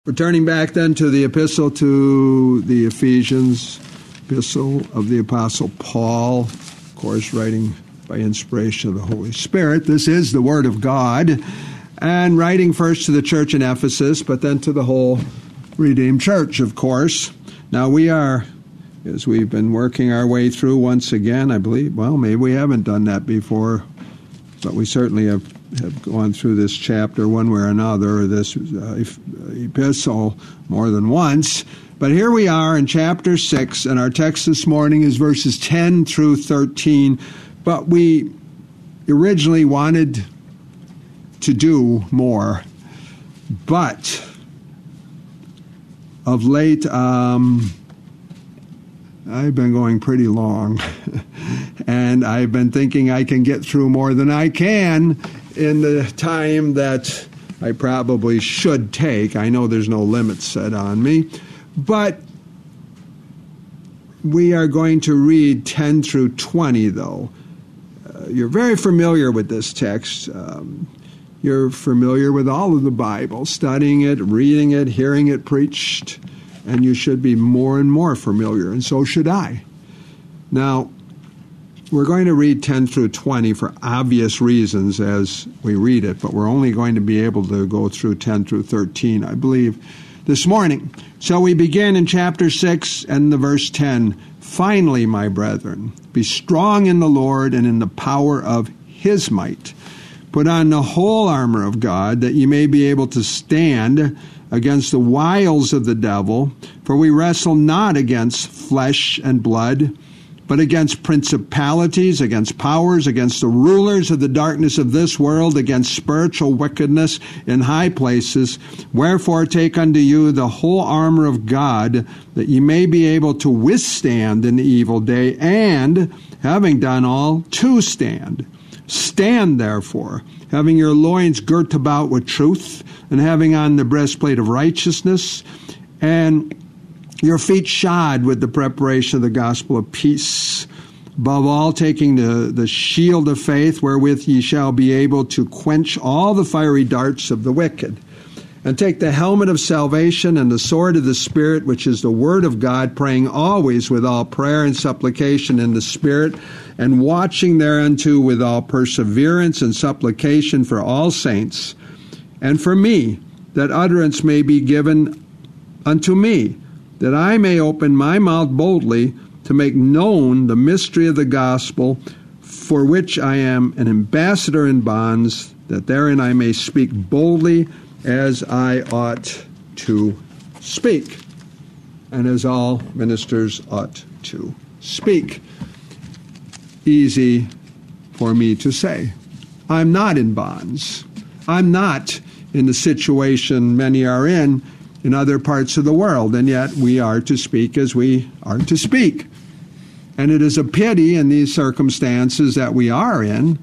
We're turning back then to the epistle to the Ephesians, epistle of the Apostle Paul, of course, writing by inspiration of the Holy Spirit. This is the Word of God, and writing first to the church in Ephesus, but then to the whole redeemed church, of course. Now we are, as we've been working our way through once again, I believe, well, maybe we haven't done that before, but we certainly have gone through this chapter one way or another, or this epistle more than once. But here we are in chapter 6, and our text this morning is verses 10 through 13. But we originally wanted to do more. But of late, I've been going pretty long. And I've been thinking I can get through more than I can in the time that I probably should take. I know there's no limit set on me. But we are going to read 10 through 20, though. You're very familiar with this text. You're familiar with all of the Bible, studying it, reading it, hearing it preached, and you should be more and more familiar, and so should I. Now, we're going to read 10 through 20 for obvious reasons as we read it, but we're only going to be able to go through 10 through 13, I believe, this morning. So we begin in chapter 6 and the verse 10. Finally, my brethren, be strong in the Lord and in the power of his might. Put on the whole armor of God, that ye may be able to stand against the wiles of the devil. For we wrestle not against flesh and blood, but against principalities, against powers, against the rulers of the darkness of this world, against spiritual wickedness in high places. Wherefore take unto you the whole armor of God, that ye may be able to withstand in the evil day, and, having done all, to stand. Stand therefore, having your loins girt about with truth, and having on the breastplate of righteousness, and your feet shod with the preparation of the gospel of peace. Above all, taking the shield of faith, wherewith ye shall be able to quench all the fiery darts of the wicked. And take the helmet of salvation and the sword of the Spirit, which is the word of God, praying always with all prayer and supplication in the Spirit, and watching thereunto with all perseverance and supplication for all saints, and for me, that utterance may be given unto me, that I may open my mouth boldly to make known the mystery of the gospel, for which I am an ambassador in bonds, that therein I may speak boldly as I ought to speak, and as all ministers ought to speak. Easy for me to say. I'm not in bonds. I'm not in the situation many are in other parts of the world, and yet we are to speak as we are to speak. And it is a pity in these circumstances that we are in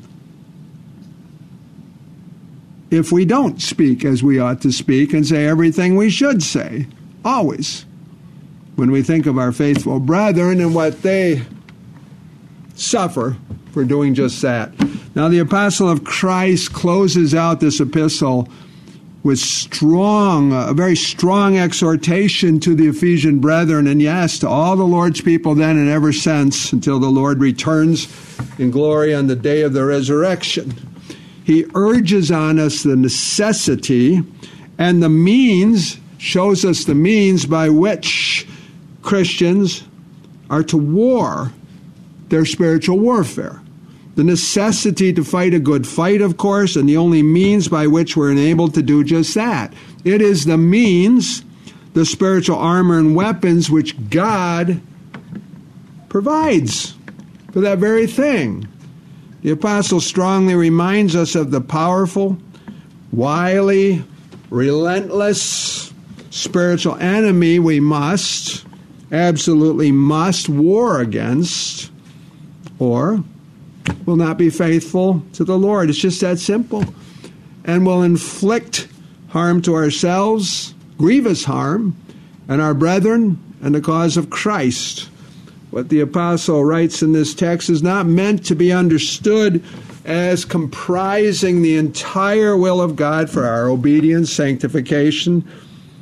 if we don't speak as we ought to speak and say everything we should say, always. When we think of our faithful brethren and what they suffer for doing just that. Now, the apostle of Christ closes out this epistle with a very strong exhortation to the Ephesian brethren, and yes, to all the Lord's people then and ever since, until the Lord returns in glory on the day of the resurrection. He urges on us the necessity and the means, shows us the means by which Christians are to war their spiritual warfare. The necessity to fight a good fight, of course, and the only means by which we're enabled to do just that. It is the means, the spiritual armor and weapons, which God provides for that very thing. The apostle strongly reminds us of the powerful, wily, relentless spiritual enemy we absolutely must war against, or will not be faithful to the Lord. It's just that simple. And will inflict harm to ourselves, grievous harm, and our brethren, and the cause of Christ. What the apostle writes in this text is not meant to be understood as comprising the entire will of God for our obedience, sanctification,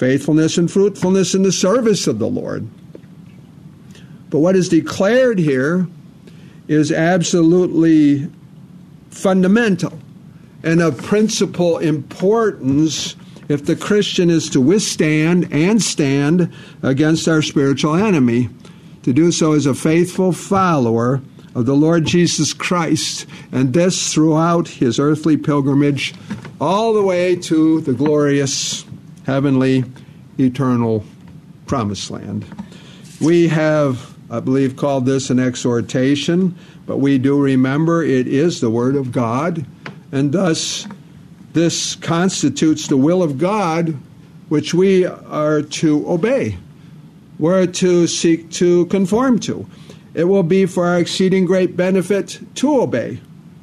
faithfulness and fruitfulness in the service of the Lord. But what is declared here is absolutely fundamental and of principal importance if the Christian is to withstand and stand against our spiritual enemy, to do so as a faithful follower of the Lord Jesus Christ, and this throughout his earthly pilgrimage all the way to the glorious, heavenly, eternal promised land. We have, I believe, called this an exhortation, but we do remember it is the Word of God, and thus this constitutes the will of God, which we are to obey. We're to seek to conform to. It will be for our exceeding great benefit to obey,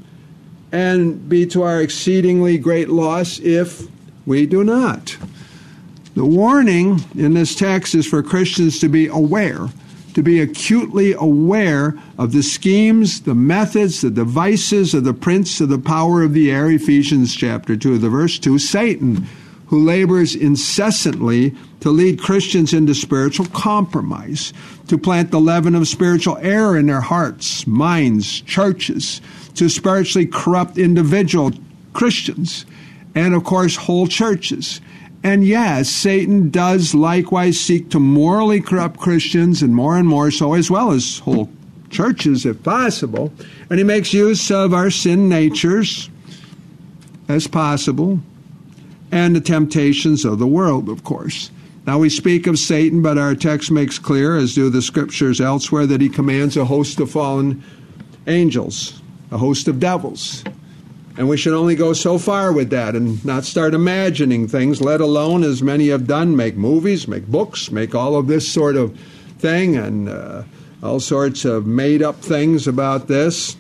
and be to our exceedingly great loss if we do not. The warning in this text is for Christians to be aware, to be acutely aware of the schemes, the methods, the devices of the prince of the power of the air, Ephesians chapter 2, the verse 2, Satan, who labors incessantly to lead Christians into spiritual compromise, to plant the leaven of spiritual error in their hearts, minds, churches, to spiritually corrupt individual Christians, and of course whole churches. And yes, Satan does likewise seek to morally corrupt Christians, and more so, as well as whole churches if possible. And he makes use of our sin natures as possible, and the temptations of the world, of course. Now we speak of Satan, but our text makes clear, as do the scriptures elsewhere, that he commands a host of fallen angels, a host of devils. And we should only go so far with that and not start imagining things, let alone, as many have done, make movies, make books, make all of this sort of thing, and all sorts of made-up things about this.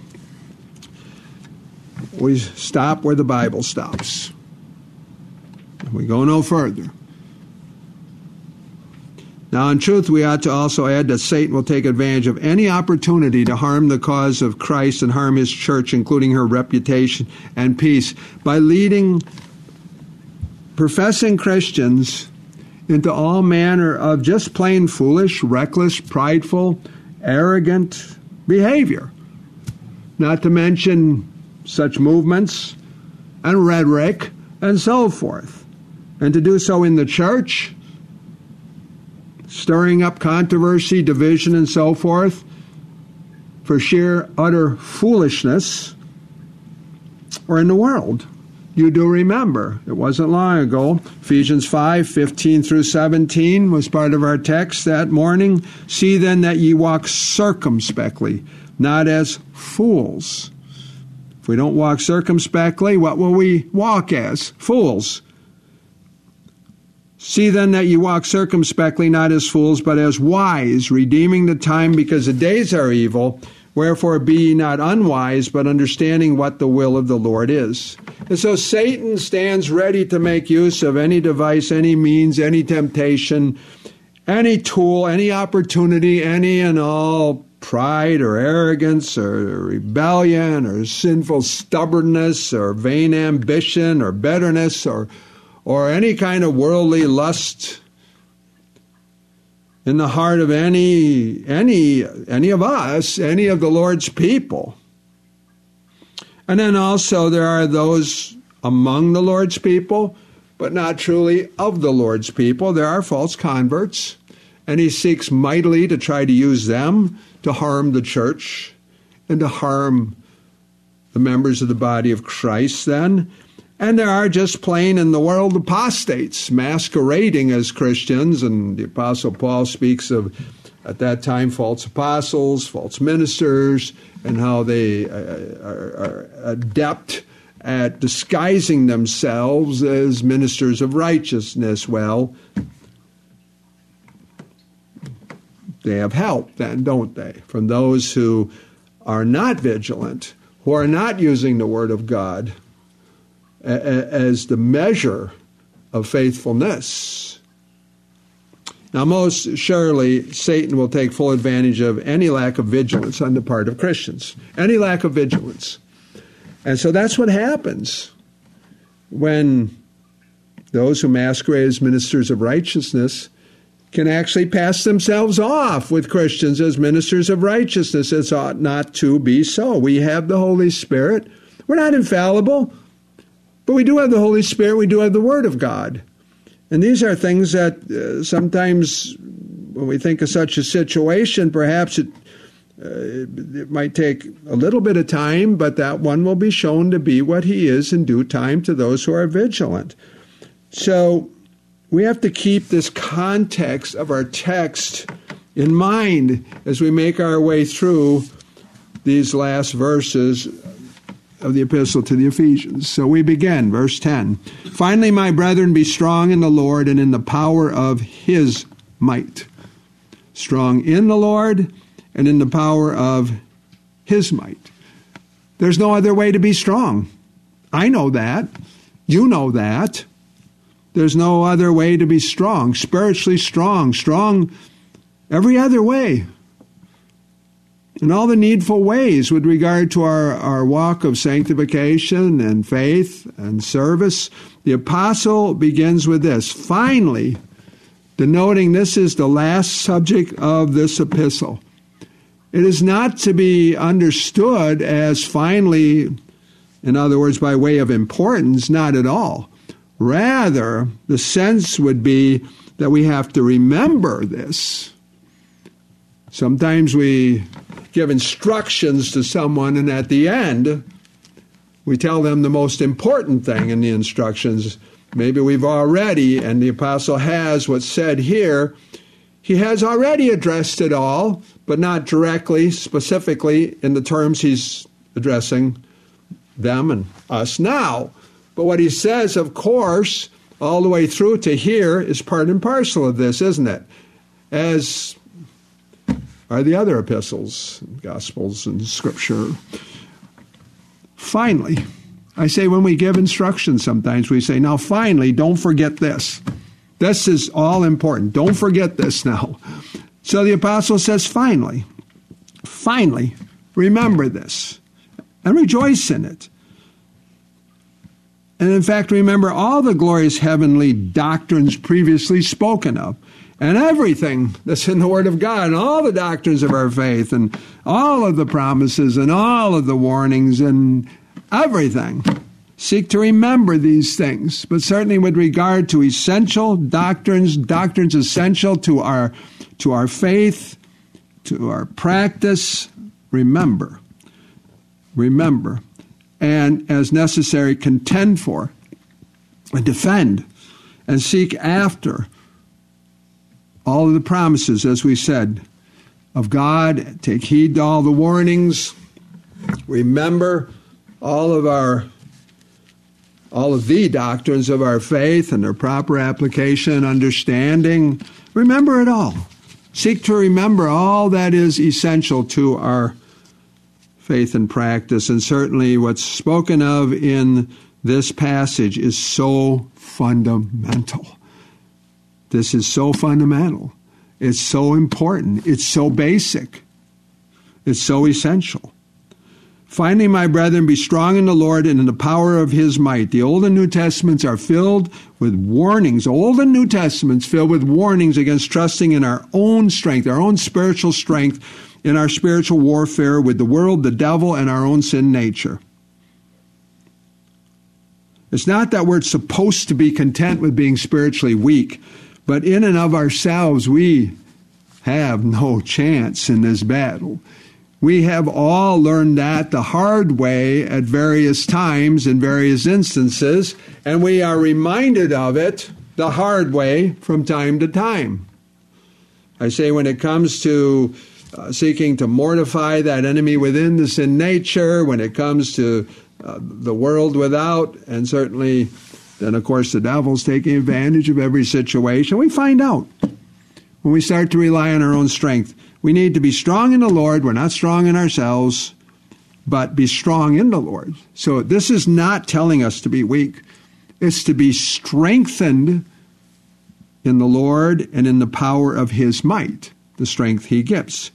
We stop where the Bible stops. We go no further. Now, in truth, we ought to also add that Satan will take advantage of any opportunity to harm the cause of Christ and harm his church, including her reputation and peace, by leading professing Christians into all manner of just plain foolish, reckless, prideful, arrogant behavior. Not to mention such movements and rhetoric and so forth. And to do so in the church, stirring up controversy, division, and so forth, for sheer utter foolishness, or in the world. You do remember, it wasn't long ago, Ephesians 5:15 through 17 was part of our text that morning. See then that ye walk circumspectly, not as fools. If we don't walk circumspectly, what will we walk as? Fools. See then that ye walk circumspectly, not as fools, but as wise, redeeming the time, because the days are evil. Wherefore be ye not unwise, but understanding what the will of the Lord is. And so Satan stands ready to make use of any device, any means, any temptation, any tool, any opportunity, any and all pride or arrogance or rebellion or sinful stubbornness or vain ambition or bitterness or any kind of worldly lust in the heart of any of us, any of the Lord's people. And then also there are those among the Lord's people, but not truly of the Lord's people. There are false converts, and he seeks mightily to try to use them to harm the church and to harm the members of the body of Christ then. And there are just plain in the world apostates masquerading as Christians, and the Apostle Paul speaks of, at that time, false apostles, false ministers, and how they are adept at disguising themselves as ministers of righteousness. Well, they have help then, don't they, from those who are not vigilant, who are not using the Word of God as the measure of faithfulness. Now, most surely, Satan will take full advantage of any lack of vigilance on the part of Christians. Any lack of vigilance. And so that's what happens when those who masquerade as ministers of righteousness can actually pass themselves off with Christians as ministers of righteousness. It ought not to be so. We have the Holy Spirit. We're not infallible, but we do have the Holy Spirit. We do have the Word of God. And these are things that sometimes when we think of such a situation, perhaps it might take a little bit of time, but that one will be shown to be what he is in due time to those who are vigilant. So we have to keep this context of our text in mind as we make our way through these last verses of the epistle to the Ephesians. So we begin, verse 10. Finally, my brethren, be strong in the Lord and in the power of his might. Strong in the Lord and in the power of his might. There's no other way to be strong. I know that. You know that. There's no other way to be strong, spiritually strong every other way. In all the needful ways with regard to our walk of sanctification and faith and service. The apostle begins with this. Finally, denoting this is the last subject of this epistle. It is not to be understood as finally, in other words, by way of importance, not at all. Rather, the sense would be that we have to remember this. Sometimes we give instructions to someone, and at the end, we tell them the most important thing in the instructions. Maybe we've already, and the apostle has what's said here, he has already addressed it all, but not directly, specifically in the terms he's addressing them and us now. But what he says, of course, all the way through to here is part and parcel of this, isn't it? As are the other epistles, Gospels, and Scripture. Finally, I say when we give instructions sometimes, we say, now finally, don't forget this. This is all important. Don't forget this now. So the apostle says, finally, remember this and rejoice in it. And in fact, remember all the glorious heavenly doctrines previously spoken of, and everything that's in the Word of God, and all the doctrines of our faith, and all of the promises, and all of the warnings, and everything. Seek to remember these things, but certainly with regard to essential doctrines essential to our faith, to our practice, remember. And as necessary, contend for and defend and seek after all of the promises, as we said, of God. Take heed to all the warnings. Remember all of the doctrines of our faith and their proper application and understanding. Remember it all. Seek to remember all that is essential to our faith and practice. And certainly what's spoken of in this passage is so fundamental. This is so fundamental. It's so important. It's so basic. It's so essential. Finally, my brethren, be strong in the Lord and in the power of his might. The Old and New Testaments are filled with warnings. Old and New Testaments filled with warnings against trusting in our own strength, our own spiritual strength, in our spiritual warfare with the world, the devil, and our own sin nature. It's not that we're supposed to be content with being spiritually weak, but in and of ourselves, we have no chance in this battle. We have all learned that the hard way at various times in various instances, and we are reminded of it the hard way from time to time. I say when it comes to seeking to mortify that enemy within, the sin nature, when it comes to the world without, and certainly then, of course, the devil's taking advantage of every situation. We find out when we start to rely on our own strength. We need to be strong in the Lord. We're not strong in ourselves, but be strong in the Lord. So this is not telling us to be weak. It's to be strengthened in the Lord and in the power of his might, the strength he gives.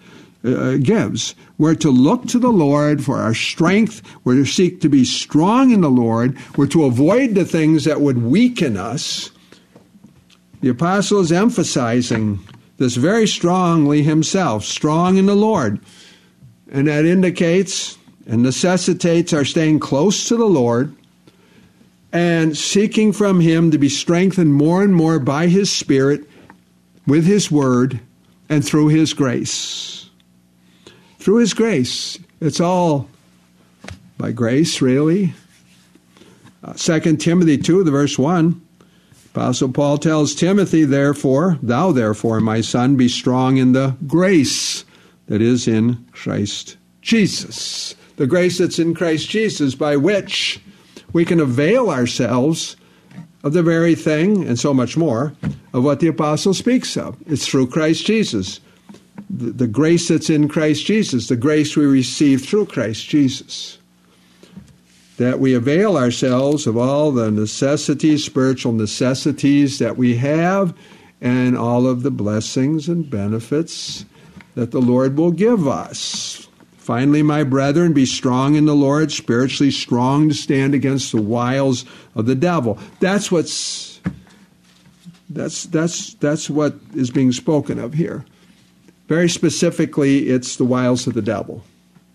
gives. We're to look to the Lord for our strength. We're to seek to be strong in the Lord. We're to avoid the things that would weaken us. The apostle is emphasizing this very strongly himself, strong in the Lord. And that indicates and necessitates our staying close to the Lord and seeking from him to be strengthened more and more by his Spirit, with his word, and through his grace. Through his grace. It's all by grace, really. 2 Timothy 2, the verse 1. Apostle Paul tells Timothy, thou therefore, my son, be strong in the grace that is in Christ Jesus. The grace that's in Christ Jesus, by which we can avail ourselves of the very thing, and so much more, of what the apostle speaks of. It's through Christ Jesus. The grace that's in Christ Jesus, the grace we receive through Christ Jesus. That we avail ourselves of all the necessities, spiritual necessities that we have, and all of the blessings and benefits that the Lord will give us. Finally, my brethren, be strong in the Lord, spiritually strong to stand against the wiles of the devil. That's what is being spoken of here. Very specifically, it's the wiles of the devil.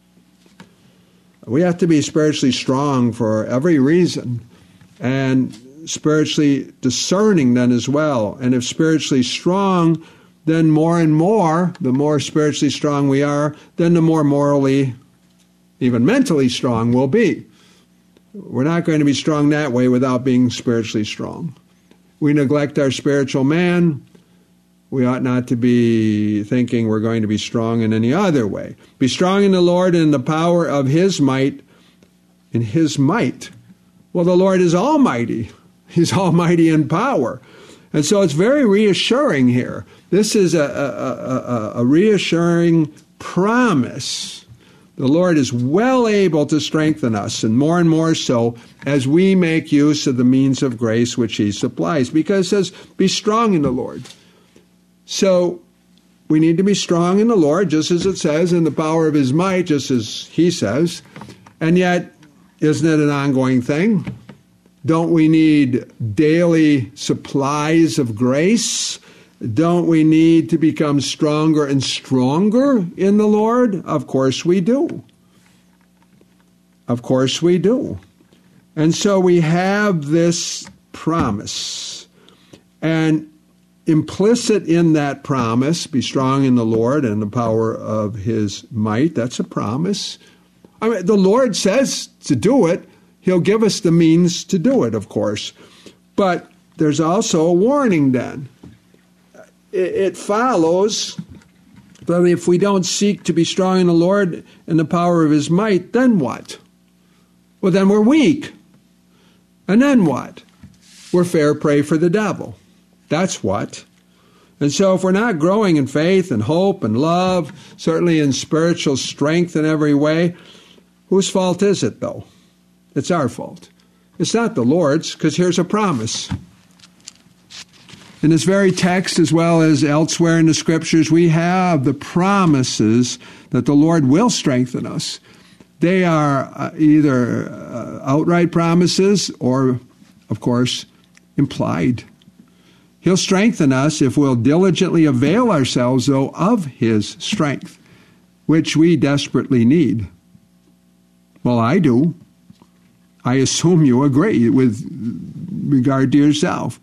We have to be spiritually strong for every reason, and spiritually discerning then as well. And if spiritually strong, then more and more, the more spiritually strong we are, then the more morally, even mentally strong we'll be. We're not going to be strong that way without being spiritually strong. We neglect our spiritual man. We ought not to be thinking we're going to be strong in any other way. Be strong in the Lord and in the power of his might. In his might. Well, the Lord is almighty. He's almighty in power. And so it's very reassuring here. This is a reassuring promise. The Lord is well able to strengthen us, and more so as we make use of the means of grace which he supplies. Because it says, be strong in the Lord. So we need to be strong in the Lord, just as it says, in the power of his might, just as he says. And yet, isn't it an ongoing thing? Don't we need daily supplies of grace? Don't we need to become stronger and stronger in the Lord? Of course we do. Of course we do. And so we have this promise. And implicit in that promise, be strong in the Lord and the power of his might, that's a promise. I mean, the Lord says to do it. He'll give us the means to do it, of course. But there's also a warning then. It follows that if we don't seek to be strong in the Lord and the power of his might, then what? Well, then we're weak. And then what? We're fair prey for the devil. That's what. And so if we're not growing in faith and hope and love, certainly in spiritual strength in every way, whose fault is it, though? It's our fault. It's not the Lord's, because here's a promise. In this very text, as well as elsewhere in the Scriptures, we have the promises that the Lord will strengthen us. They are either outright promises or, of course, implied. He'll strengthen us if we'll diligently avail ourselves, though, of his strength, which we desperately need. Well, I do. I assume you agree with regard to yourself.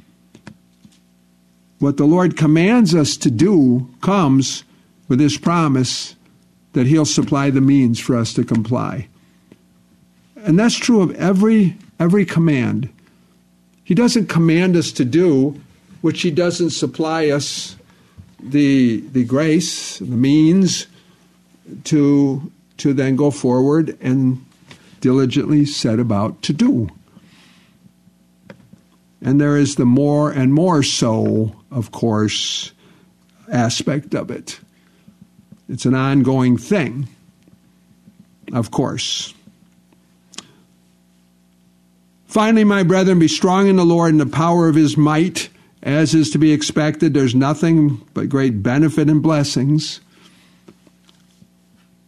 What the Lord commands us to do comes with his promise that he'll supply the means for us to comply. And that's true of every command. He doesn't command us to do which he doesn't supply us the grace, the means to then go forward and diligently set about to do. And there is the more and more so, of course, aspect of it. It's an ongoing thing, of course. Finally, my brethren, be strong in the Lord and the power of his might. As is to be expected, there's nothing but great benefit and blessings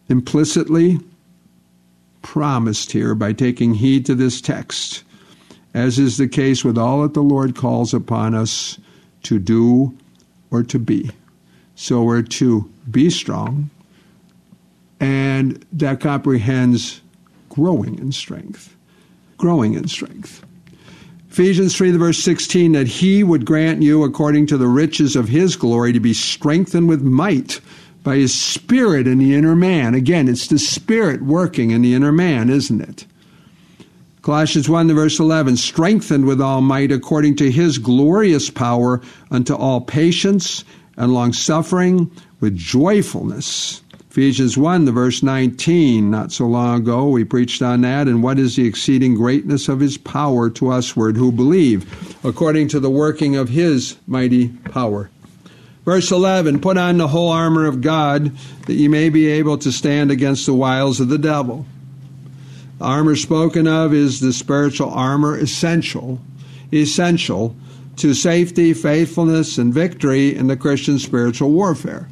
implicitly promised here by taking heed to this text, as is the case with all that the Lord calls upon us to do or to be. So we're to be strong, and that comprehends growing in strength. Growing in strength. Ephesians 3, verse 16, that he would grant you, according to the riches of his glory, to be strengthened with might by his Spirit in the inner man. Again, it's the Spirit working in the inner man, isn't it? Colossians 1, verse 11, strengthened with all might according to his glorious power unto all patience and long-suffering with joyfulness. Ephesians 1, verse 19, not so long ago we preached on that. And what is the exceeding greatness of his power to usward who believe, according to the working of his mighty power. Verse 11, put on the whole armor of God, that ye may be able to stand against the wiles of the devil. The armor spoken of is the spiritual armor, essential to safety, faithfulness, and victory in the Christian spiritual warfare.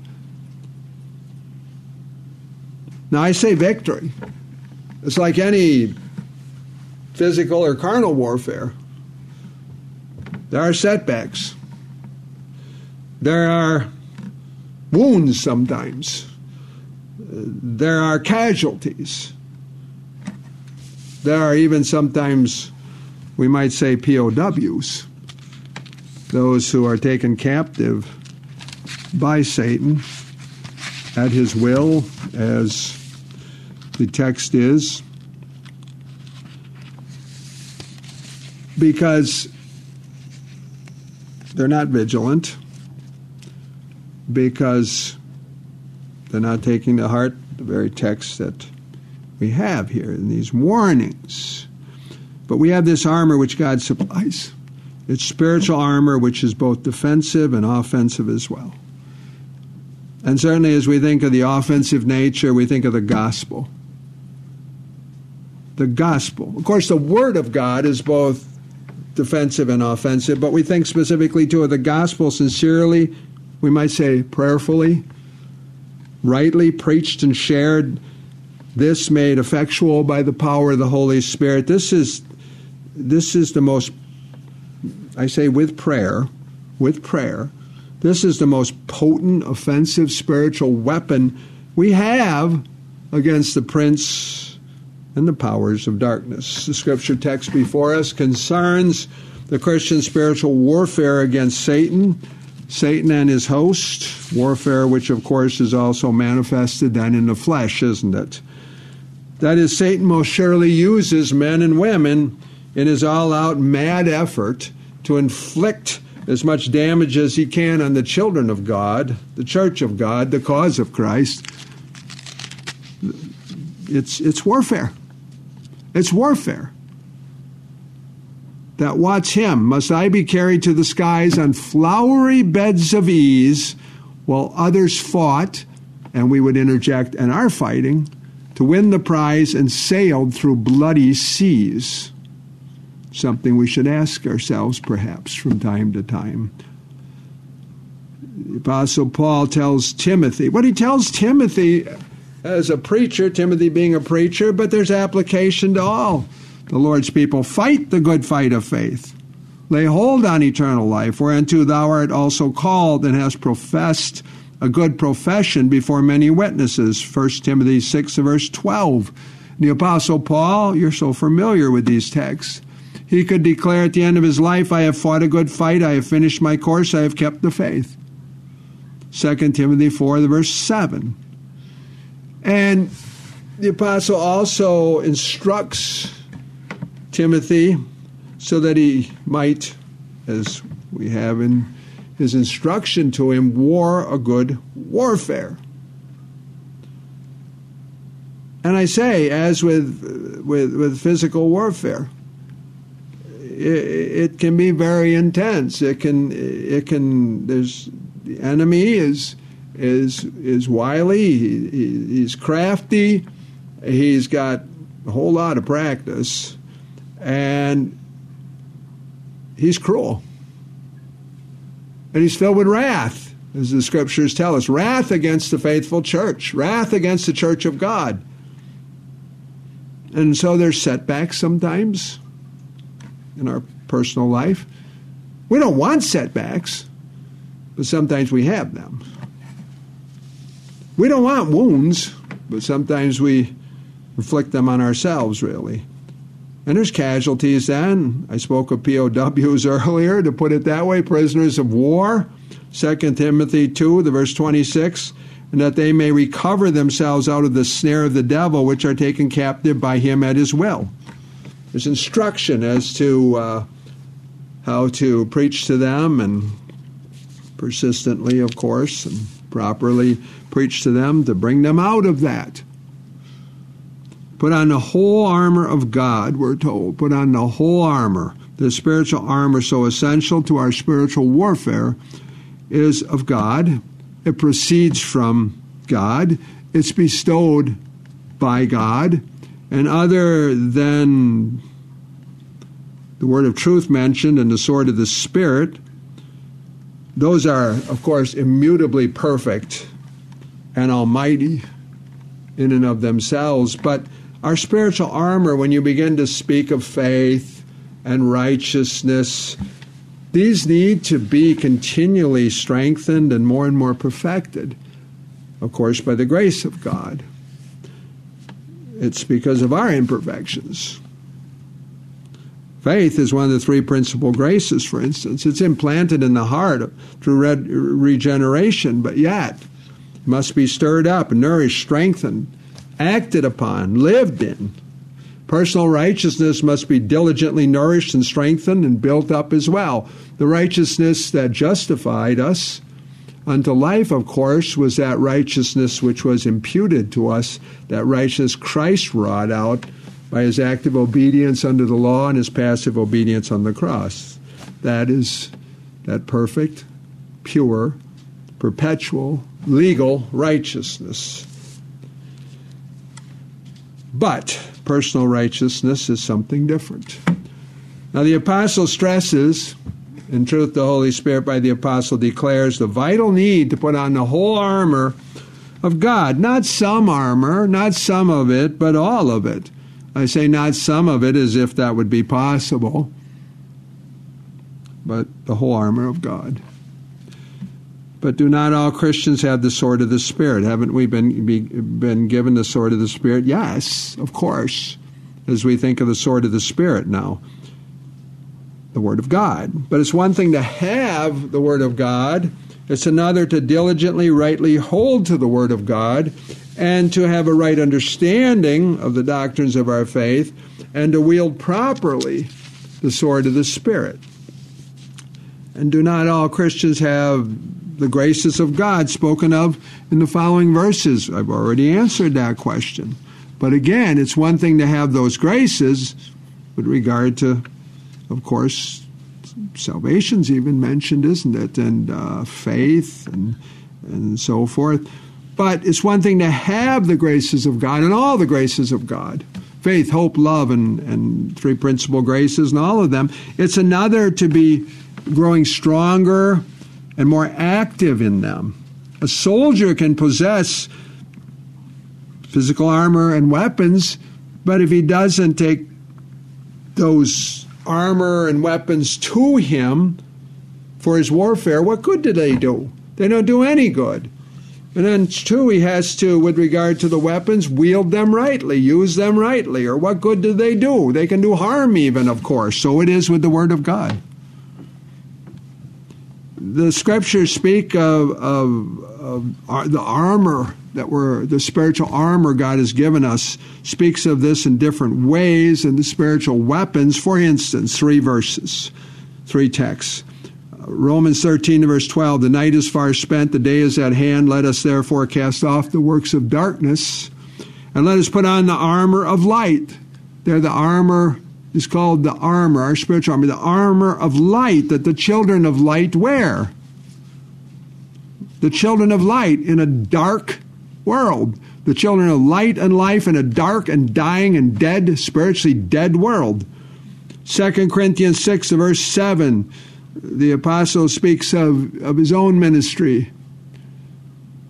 Now, I say victory. It's like any physical or carnal warfare. There are setbacks. There are wounds sometimes. There are casualties. There are even sometimes, we might say, POWs, those who are taken captive by Satan at his will, as the text is, because they're not vigilant, because they're not taking to heart the very text that we have here in these warnings. But we have this armor which God supplies. It's spiritual armor which is both defensive and offensive as well. And certainly as we think of the offensive nature, we think of the gospel. The gospel. Of course, the Word of God is both defensive and offensive, but we think specifically too of the gospel sincerely, we might say prayerfully, rightly preached and shared, this made effectual by the power of the Holy Spirit. This is the most, I say with prayer, this is the most potent, offensive spiritual weapon we have against the prince and the powers of darkness. The scripture text before us concerns the Christian spiritual warfare against Satan and his host, warfare which of course is also manifested then in the flesh, isn't it? That is, Satan most surely uses men and women in his all-out mad effort to inflict as much damage as he can on the children of God, the church of God, the cause of Christ. It's warfare. It's warfare. That what's him? Must I be carried to the skies on flowery beds of ease while others fought, and we would interject, and are fighting, to win the prize and sailed through bloody seas? Something we should ask ourselves, perhaps, from time to time. The Apostle Paul tells Timothy, what he tells Timothy as a preacher, Timothy being a preacher, but there's application to all the Lord's people. Fight the good fight of faith. Lay hold on eternal life, whereunto thou art also called, and hast professed a good profession before many witnesses. 1 Timothy 6, verse 12. The Apostle Paul, you're so familiar with these texts, he could declare at the end of his life, I have fought a good fight, I have finished my course, I have kept the faith. 2 Timothy 4, verse 7. And the apostle also instructs Timothy so that he might, as we have in his instruction to him, war a good warfare. And I say, as with physical warfare, it can be very intense. It can. There's the enemy is wily. He's crafty. He's got a whole lot of practice, and he's cruel. And he's filled with wrath. as the Scriptures tell us. Wrath against the faithful church. Wrath against the church of God. And so there's setbacks sometimes in our personal life. We don't want setbacks, but sometimes we have them. We don't want wounds, but sometimes we inflict them on ourselves, really. And there's casualties then. I spoke of POWs earlier, to put it that way, prisoners of war. 2 Timothy 2, the verse 26, and that they may recover themselves out of the snare of the devil, which are taken captive by him at his will. There's instruction as to how to preach to them, and persistently, of course, and properly preach to them to bring them out of that. Put on the whole armor of God, we're told. Put on the whole armor. The spiritual armor so essential to our spiritual warfare is of God. It proceeds from God. It's bestowed by God. And other than the word of truth mentioned and the sword of the Spirit, those are, of course, immutably perfect and almighty in and of themselves. But our spiritual armor, when you begin to speak of faith and righteousness, these need to be continually strengthened and more perfected, of course, by the grace of God. It's because of our imperfections. Faith is one of the three principal graces, for instance. It's implanted in the heart through regeneration, but yet it must be stirred up, nourished, strengthened, acted upon, lived in. Personal righteousness must be diligently nourished and strengthened and built up as well. The righteousness that justified us unto life, of course, was that righteousness which was imputed to us, that righteousness Christ wrought out by his active obedience under the law and his passive obedience on the cross. That is that perfect, pure, perpetual, legal righteousness. But personal righteousness is something different. Now the apostle stresses, in truth the Holy Spirit by the apostle declares, the vital need to put on the whole armor of God. Not some armor, not some of it, but all of it. I say not some of it as if that would be possible, but the whole armor of God. But do not all Christians have the sword of the Spirit? Haven't we been given the sword of the Spirit? Yes, of course, as we think of the sword of the Spirit now, the Word of God. But it's one thing to have the Word of God. It's another to diligently, rightly hold to the Word of God and to have a right understanding of the doctrines of our faith and to wield properly the sword of the Spirit. And do not all Christians have the graces of God spoken of in the following verses? I've already answered that question. But again, it's one thing to have those graces with regard to, of course, salvation's even mentioned, isn't it? And faith and so forth. But it's one thing to have the graces of God and all the graces of God. Faith, hope, love, and three principal graces and all of them. It's another to be growing stronger and more active in them. A soldier can possess physical armor and weapons, but if he doesn't take those armor and weapons to him for his warfare, what good do they do? They don't do any good. And then, too, he has to, with regard to the weapons, wield them rightly, use them rightly, or what good do they do? They can do harm even, of course. So it is with the Word of God. The Scriptures speak of the armor the spiritual armor God has given us, speaks of this in different ways, and the spiritual weapons. For instance, 3 verses, 3 texts. Romans 13, verse 12, the night is far spent, the day is at hand. Let us therefore cast off the works of darkness, and let us put on the armor of light. There, the armor is called the armor, our spiritual armor, the armor of light that the children of light wear. The children of light in a dark world. The children of light and life in a dark and dying and dead, spiritually dead world. 2 Corinthians 6, verse 7, the apostle speaks of his own ministry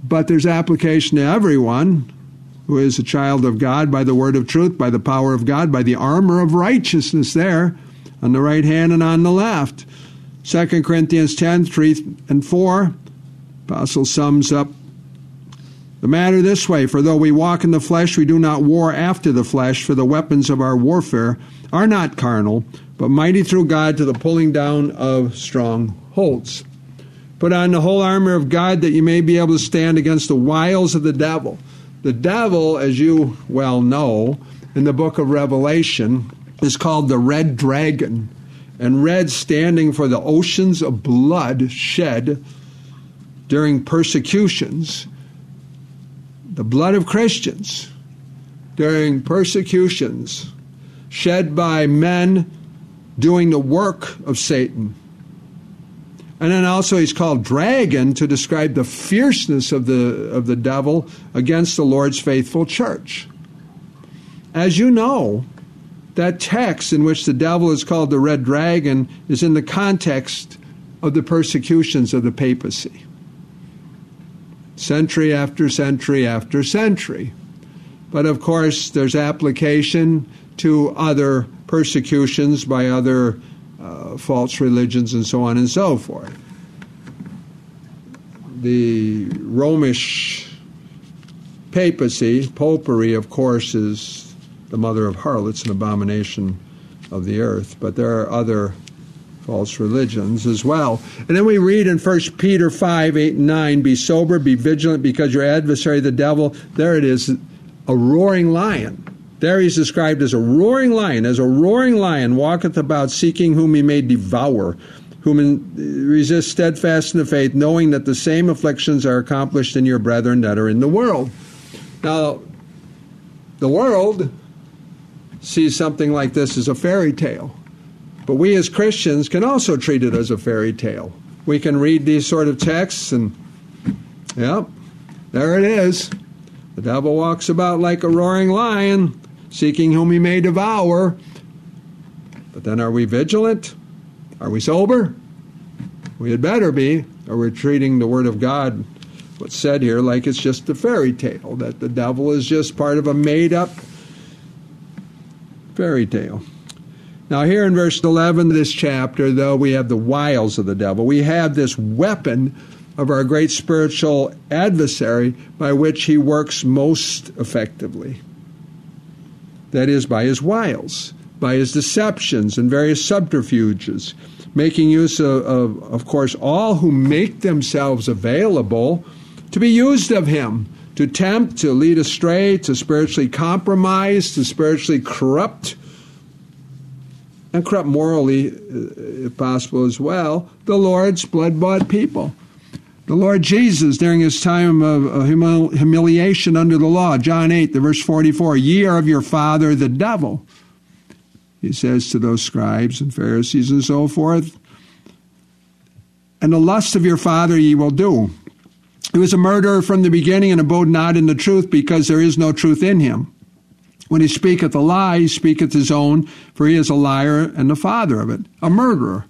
but there's application to everyone who is a child of God by the word of truth, by the power of God, by the armor of righteousness there on the right hand and on the left. 2 Corinthians 10, 3 and 4, Apostle sums up the matter this way: for though we walk in the flesh, we do not war after the flesh, for the weapons of our warfare are not carnal, but mighty through God to the pulling down of strongholds. Put on the whole armor of God that you may be able to stand against the wiles of the devil. The devil, as you well know, in the book of Revelation, is called the red dragon. And red standing for the oceans of blood shed during persecutions. The blood of Christians during persecutions shed by men doing the work of Satan. And then also he's called dragon to describe the fierceness of the devil against the Lord's faithful church. As you know, that text in which the devil is called the red dragon is in the context of the persecutions of the papacy. Century after century after century. But of course, there's application to other persecutions by other false religions and so on and so forth. The Romish papacy, popery, of course, is the mother of harlots, an abomination of the earth. But there are other false religions as well. And then we read in 1 Peter 5, 8, and 9, be sober, be vigilant, because your adversary, the devil, there it is, a roaring lion. There he's described as a roaring lion walketh about, seeking whom he may devour, whom resist steadfast in the faith, knowing that the same afflictions are accomplished in your brethren that are in the world. Now, the world sees something like this as a fairy tale. But we as Christians can also treat it as a fairy tale. We can read these sort of texts and, yep, there it is. The devil walks about like a roaring lion, seeking whom he may devour. But then are we vigilant? Are we sober? We had better be, or we're treating the Word of God, what's said here, like it's just a fairy tale, that the devil is just part of a made-up fairy tale. Now here in verse 11 of this chapter, though, we have the wiles of the devil. We have this weapon of our great spiritual adversary by which he works most effectively. That is, by his wiles, by his deceptions and various subterfuges, making use of course, all who make themselves available to be used of him, to tempt, to lead astray, to spiritually compromise, to spiritually corrupt, and corrupt morally, if possible as well, the Lord's blood-bought people. The Lord Jesus, during his time of humiliation under the law, John 8, the verse 44, ye are of your father the devil, he says to those scribes and Pharisees and so forth, and the lust of your father ye will do. He was a murderer from the beginning and abode not in the truth, because there is no truth in him. When he speaketh a lie, he speaketh his own, for he is a liar and the father of it, a murderer.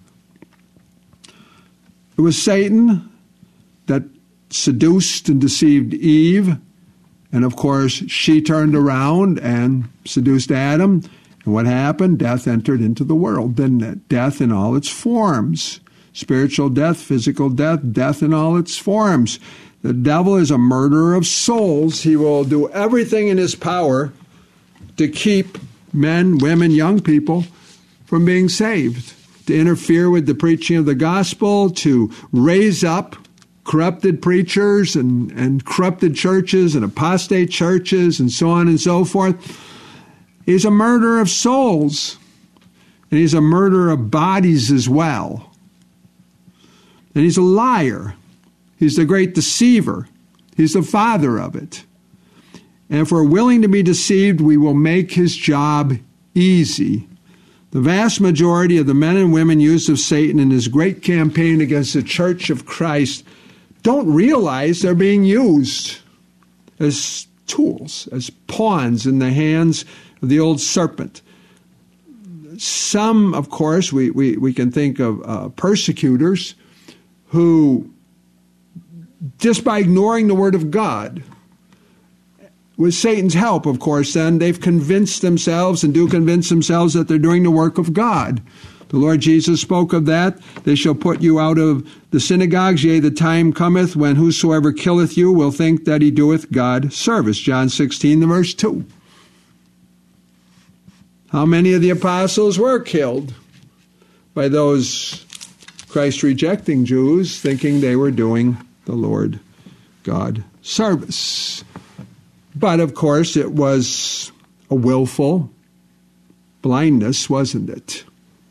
It was Satan that seduced and deceived Eve, and of course she turned around and seduced Adam, and what happened? Death entered into the world, didn't it? Death in all its forms. Spiritual death, physical death, death in all its forms. The devil is a murderer of souls. He will do everything in his power to keep men, women, young people from being saved, to interfere with the preaching of the gospel, to raise up corrupted preachers and corrupted churches and apostate churches and so on and so forth. He's a murderer of souls, and he's a murderer of bodies as well. And he's a liar. He's the great deceiver. He's the father of it. And if we're willing to be deceived, we will make his job easy. The vast majority of the men and women used of Satan in his great campaign against the Church of Christ don't realize they're being used as tools, as pawns in the hands of the old serpent. Some, of course, we can think of persecutors who just by ignoring the Word of God. With Satan's help, of course, then they've convinced themselves and do convince themselves that they're doing the work of God. The Lord Jesus spoke of that. They shall put you out of the synagogues. Yea, the time cometh when whosoever killeth you will think that he doeth God service. John 16, the verse 2. How many of the apostles were killed by those Christ-rejecting Jews thinking they were doing the Lord God service? But, of course, it was a willful blindness, wasn't it?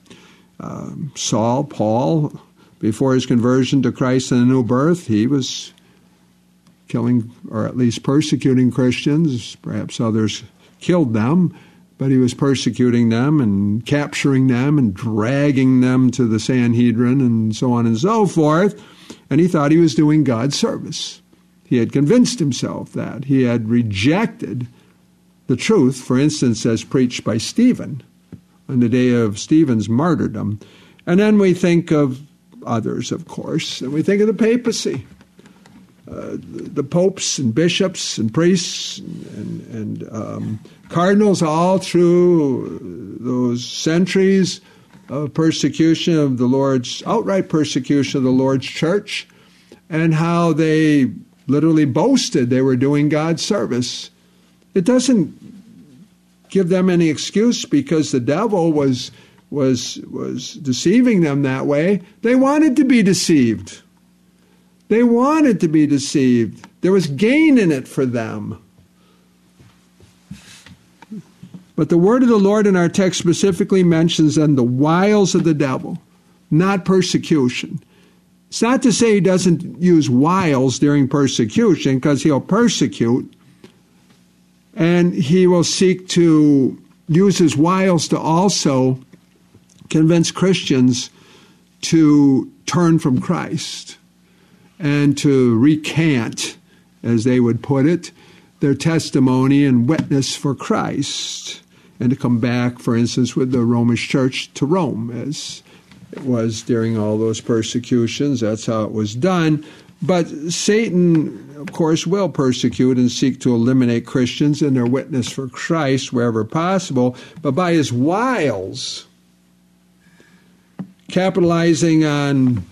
Saul, Paul, before his conversion to Christ and the new birth, he was killing, or at least persecuting Christians. Perhaps others killed them, but he was persecuting them and capturing them and dragging them to the Sanhedrin and so on and so forth. And he thought he was doing God's service. He had convinced himself that. He had rejected the truth, for instance, as preached by Stephen on the day of Stephen's martyrdom. And then we think of others, of course, and we think of the papacy, the popes and bishops and priests and cardinals all through those centuries of persecution of the Lord's, outright persecution of the Lord's church, and how they literally boasted they were doing God's service. It doesn't give them any excuse because the devil was deceiving them that way. They wanted to be deceived. They wanted to be deceived. There was gain in it for them. But the word of the Lord in our text specifically mentions then the wiles of the devil, not persecution. It's not to say he doesn't use wiles during persecution, because he'll persecute, and he will seek to use his wiles to also convince Christians to turn from Christ and to recant, as they would put it, their testimony and witness for Christ, and to come back, for instance, with the Romish church to Rome, as it was during all those persecutions. That's how it was done. But Satan, of course, will persecute and seek to eliminate Christians and their witness for Christ wherever possible. But by his wiles, capitalizing on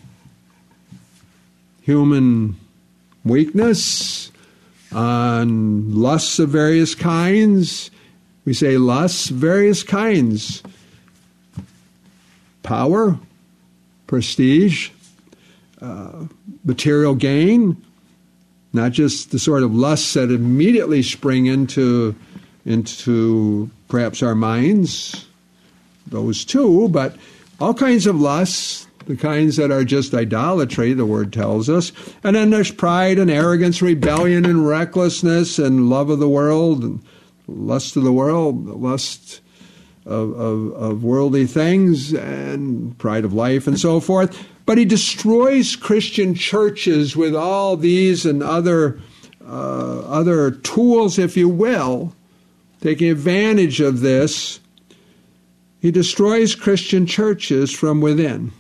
human weakness, on lusts of various kinds. We say lusts, various kinds. Power, prestige, material gain, not just the sort of lusts that immediately spring into perhaps our minds, those too, but all kinds of lusts, the kinds that are just idolatry, the word tells us. And then there's pride and arrogance, rebellion and recklessness and love of the world and lust of the world, the lust of worldly things and pride of life and so forth. But he destroys Christian churches with all these and other tools, if you will, taking advantage of this. He destroys Christian churches from within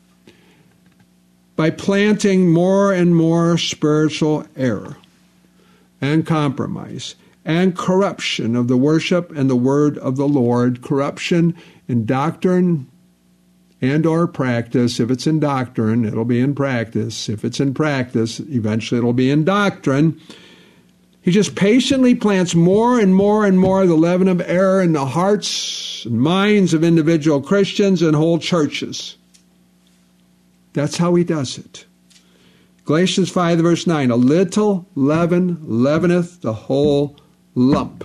by planting more and more spiritual error and compromise and corruption of the worship and the word of the Lord, corruption in doctrine and or practice. If it's in doctrine, it'll be in practice. If it's in practice, eventually it'll be in doctrine. He just patiently plants more and more and more of the leaven of error in the hearts and minds of individual Christians and whole churches. That's how he does it. Galatians 5, verse 9, a little leaven leaveneth the whole lump.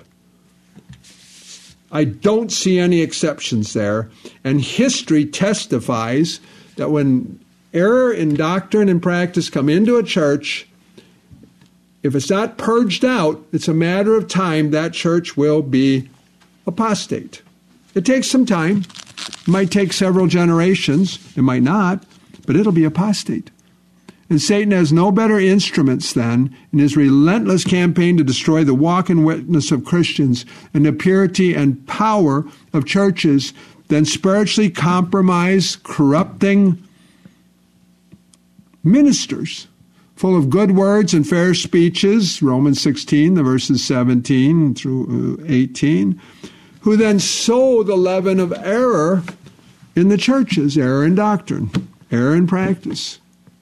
I don't see any exceptions there. And history testifies that when error in doctrine and practice come into a church, if it's not purged out, it's a matter of time that church will be apostate. It takes some time. It might take several generations. It might not, but it'll be apostate. And Satan has no better instruments then in his relentless campaign to destroy the walk and witness of Christians and the purity and power of churches than spiritually compromised, corrupting ministers full of good words and fair speeches, Romans 16, the verses 17 through 18, who then sow the leaven of error in the churches, error in doctrine, error in practice.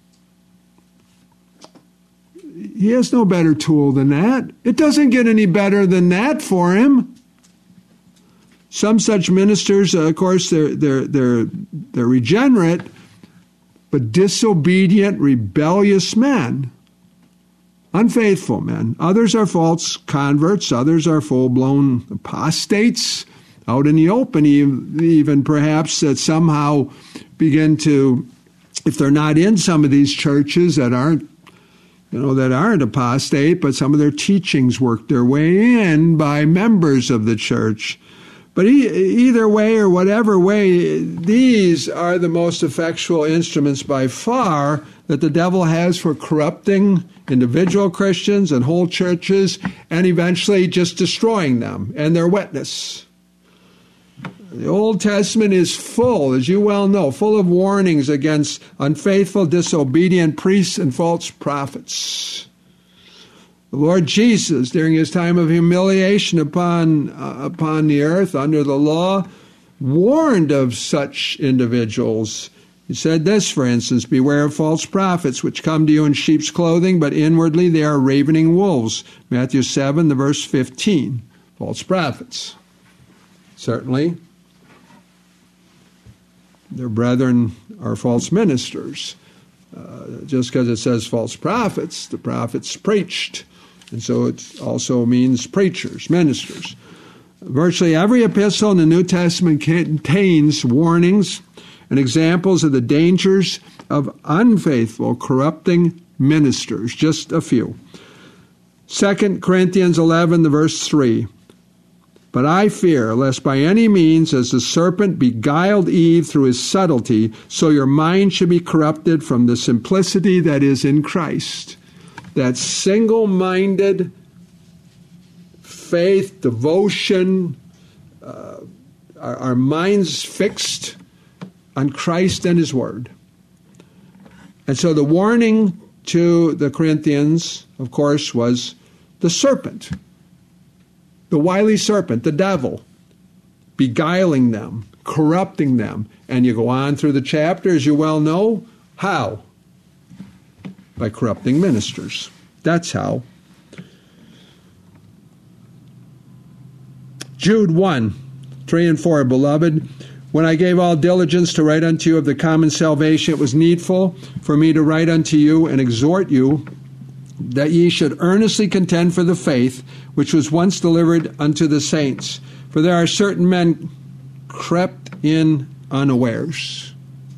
He has no better tool than that. It doesn't get any better than that for him. Some such ministers, of course, they're regenerate, but disobedient, rebellious men, unfaithful men. Others are false converts. Others are full-blown apostates out in the open, even perhaps that somehow begin to, if they're not in some of these churches that aren't apostate, but some of their teachings work their way in by members of the church. But either way or whatever way, these are the most effectual instruments by far that the devil has for corrupting individual Christians and whole churches and eventually just destroying them and their witness. The Old Testament is full, as you well know, full of warnings against unfaithful, disobedient priests and false prophets. The Lord Jesus, during his time of humiliation upon the earth under the law, warned of such individuals. He said this, for instance, beware of false prophets, which come to you in sheep's clothing, but inwardly they are ravening wolves. Matthew 7, the verse 15. False prophets. Certainly, their brethren are false ministers. Just because it says false prophets, the prophets preached. And so it also means preachers, ministers. Virtually every epistle in the New Testament contains warnings and examples of the dangers of unfaithful, corrupting ministers. Just a few. 2 Corinthians 11, the verse 3. But I fear, lest by any means, as the serpent beguiled Eve through his subtlety, so your mind should be corrupted from the simplicity that is in Christ. That single-minded faith, devotion, our minds fixed on Christ and his word. And so the warning to the Corinthians, of course, was the serpent. The wily serpent, the devil, beguiling them, corrupting them. And you go on through the chapter, as you well know. How? By corrupting ministers. That's how. Jude 1, 3 and 4, Beloved, when I gave all diligence to write unto you of the common salvation, it was needful for me to write unto you and exhort you that ye should earnestly contend for the faith which was once delivered unto the saints. For there are certain men crept in unawares,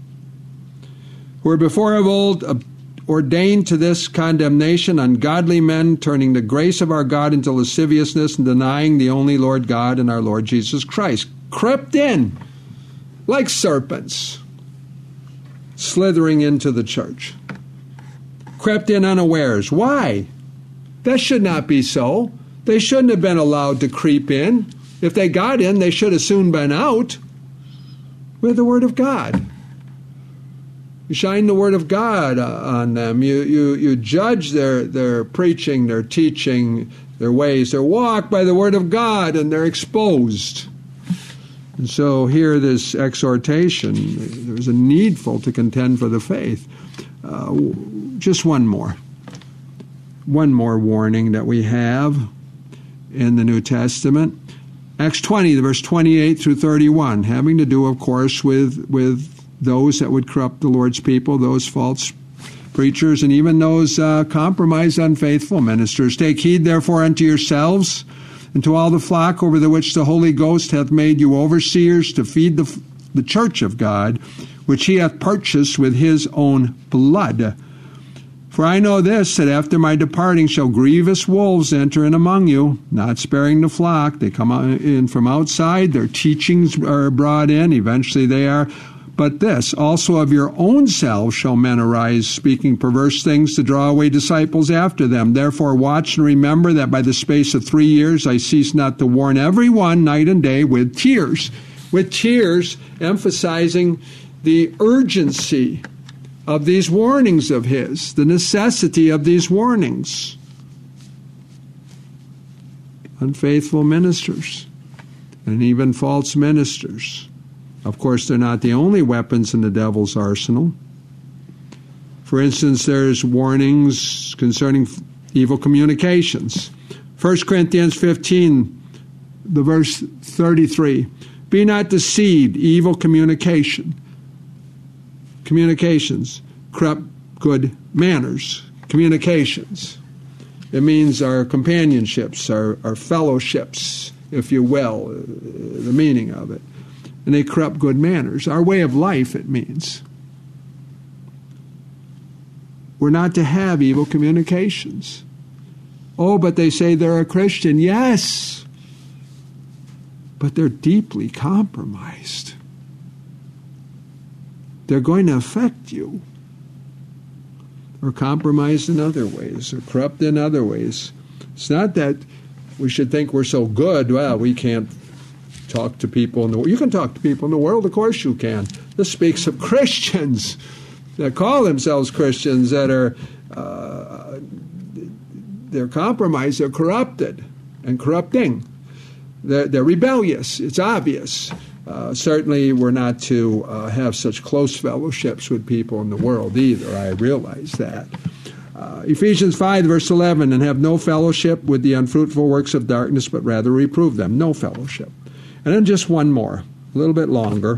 who were before of old ordained to this condemnation, ungodly men, turning the grace of our God into lasciviousness and denying the only Lord God and our Lord Jesus Christ. Crept in like serpents, slithering into the church. Crept in unawares. Why? That should not be so. They shouldn't have been allowed to creep in. If they got in, they should have soon been out with the Word of God. You shine the Word of God on them. You judge their preaching, their teaching, their ways, their walk by the Word of God, and they're exposed. And so here this exhortation, there's a needful to contend for the faith. Just one more warning that we have in the New Testament. Acts 20, verse 28 through 31, having to do, of course, with those that would corrupt the Lord's people, those false preachers, and even those compromised, unfaithful ministers. Take heed, therefore, unto yourselves and to all the flock over the which the Holy Ghost hath made you overseers to feed the church of God, which he hath purchased with his own blood. For I know this, that after my departing shall grievous wolves enter in among you, not sparing the flock. They come in from outside, their teachings are brought in, eventually they are. But this, also of your own selves shall men arise, speaking perverse things to draw away disciples after them. Therefore watch and remember that by the space of 3 years I cease not to warn every one night and day with tears. With tears, emphasizing the urgency of these warnings of his, the necessity of these warnings. Unfaithful ministers and even false ministers. Of course, they're not the only weapons in the devil's arsenal. For instance, there's warnings concerning evil communications. 1 Corinthians 15, the verse 33. Be not deceived, evil communications corrupt good manners. Communications. It means our companionships, our fellowships, if you will, the meaning of it. And they corrupt good manners. Our way of life, it means. We're not to have evil communications. Oh, but they say they're a Christian. Yes, but they're deeply compromised. They're going to affect you. Or compromised in other ways, or corrupt in other ways. It's not that we should think we're so good, well, we can't talk to people in the world. You can talk to people in the world, of course you can. This speaks of Christians that call themselves Christians that are they're compromised, they're corrupted and corrupting. They're rebellious, it's obvious. Certainly we're not to have such close fellowships with people in the world either. I realize that. Ephesians 5, verse 11, and have no fellowship with the unfruitful works of darkness, but rather reprove them. No fellowship. And then just one more, a little bit longer.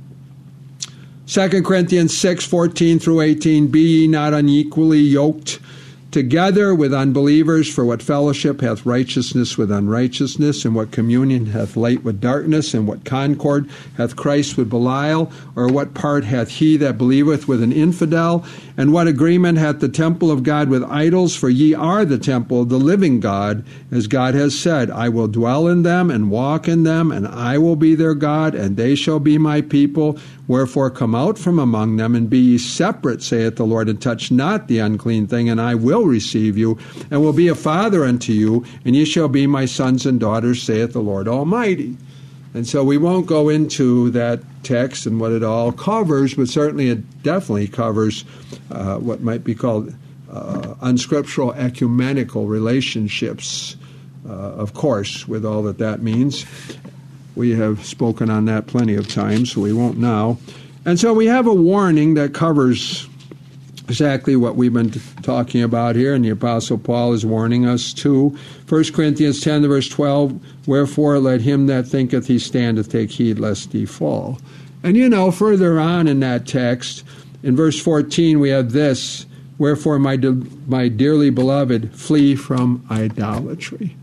2 Corinthians 6, 14 through 18, be ye not unequally yoked together with unbelievers, for what fellowship hath righteousness with unrighteousness, and what communion hath light with darkness, and what concord hath Christ with Belial, or what part hath he that believeth with an infidel, and what agreement hath the temple of God with idols? For ye are the temple of the living God, as God has said, I will dwell in them and walk in them, and I will be their God, and they shall be my people. Wherefore come out from among them, and be ye separate, saith the Lord, and touch not the unclean thing, and I will receive you, and will be a father unto you, and ye shall be my sons and daughters, saith the Lord Almighty. And so we won't go into that text and what it all covers, but certainly it definitely covers what might be called unscriptural ecumenical relationships, of course, with all that means. We have spoken on that plenty of times, so we won't now. And so we have a warning that covers exactly what we've been talking about here, and the Apostle Paul is warning us too. 1 Corinthians 10, verse 12, wherefore let him that thinketh he standeth take heed lest he fall. And further on in that text, in verse 14, we have this, wherefore my dearly beloved, flee from idolatry.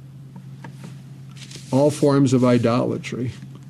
All forms of idolatry.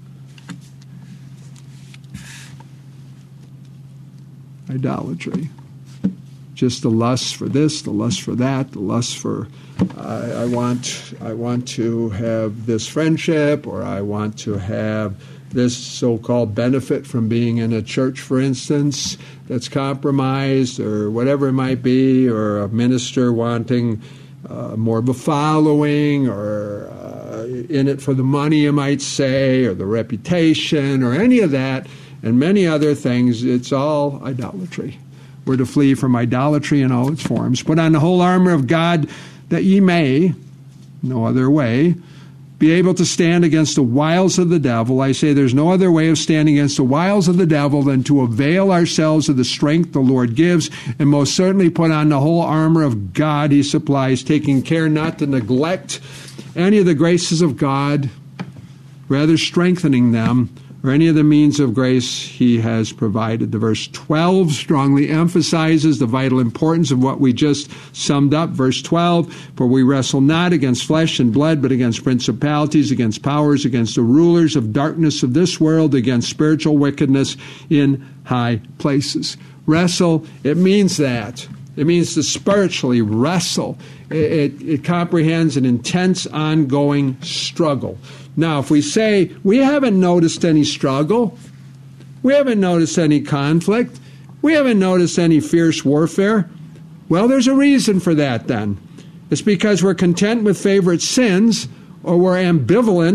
Idolatry. Just the lust for this, the lust for that, the lust for I want to have this friendship, or I want to have this so-called benefit from being in a church, for instance, that's compromised, or whatever it might be, or a minister wanting more of a following, or in it for the money, you might say, or the reputation, or any of that, and many other things. It's all idolatry. We're to flee from idolatry in all its forms. Put on the whole armor of God, that ye may, no other way, be able to stand against the wiles of the devil. I say there's no other way of standing against the wiles of the devil than to avail ourselves of the strength the Lord gives, and most certainly put on the whole armor of God he supplies, taking care not to neglect any of the graces of God, rather strengthening them, or any of the means of grace he has provided. The verse 12 strongly emphasizes the vital importance of what we just summed up. Verse 12, for we wrestle not against flesh and blood, but against principalities, against powers, against the rulers of darkness of this world, against spiritual wickedness in high places. Wrestle, it means that. It means to spiritually wrestle. It comprehends an intense, ongoing struggle. Now, if we say, we haven't noticed any struggle, we haven't noticed any conflict, we haven't noticed any fierce warfare, well, there's a reason for that then. It's because we're content with favorite sins, or we're ambivalent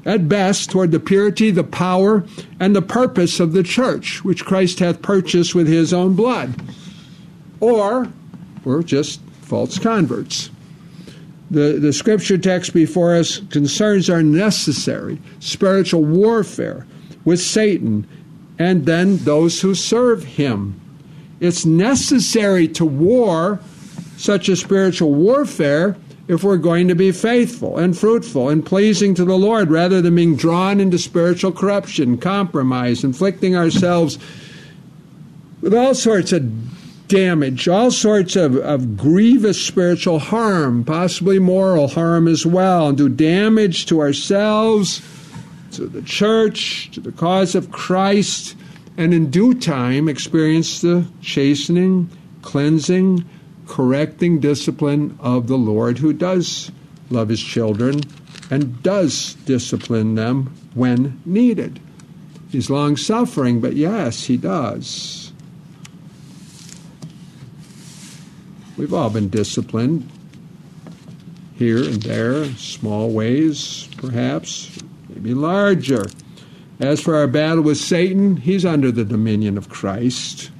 at best, toward the purity, the power, and the purpose of the church, which Christ hath purchased with his own blood. Or we're just false converts. The scripture text before us concerns our necessary spiritual warfare with Satan and then those who serve him. It's necessary to war such a spiritual warfare if we're going to be faithful and fruitful and pleasing to the Lord, rather than being drawn into spiritual corruption, compromise, inflicting ourselves with all sorts of damage, all sorts of grievous spiritual harm, possibly moral harm as well, and do damage to ourselves, to the church, to the cause of Christ, and in due time experience the chastening, cleansing, correcting discipline of the Lord, who does love his children and does discipline them when needed. He's long-suffering, but yes, he does. We've all been disciplined here and there, small ways, perhaps, maybe larger. As for our battle with Satan, he's under the dominion of Christ.